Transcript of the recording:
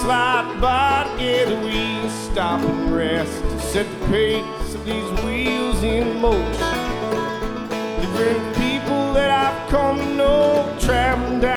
slide by together, we stop and rest to set the pace of these wheels in motion. Different people that I've come to know, traveling down